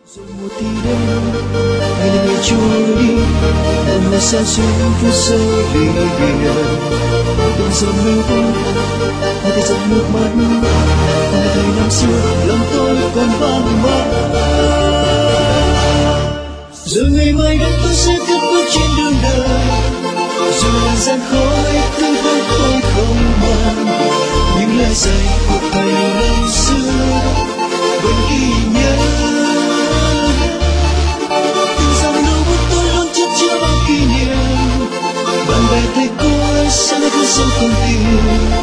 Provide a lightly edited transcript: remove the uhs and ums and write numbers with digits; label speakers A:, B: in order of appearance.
A: Rồi một thì đến ngày này ngày trôi đi, em lại xa xuống phía sâu vì biển. Từng giọt nước mắt, hai tay giọt nước mắt, ngày thời năm xưa lòng tôi còn vang mãi. Rồi ngày mai đây tôi sẽ cất bước trên đường đời, dù là gian khói cứ vẫn tôi không màng. Những lời dạy của thầy năm xưa vẫn ghi nhớ. Từng dòng lưu bút tôi luôn chất chứa bao kỷ niệm. Bạn bè thầy cô ấy sẽ cứ sống không tìm.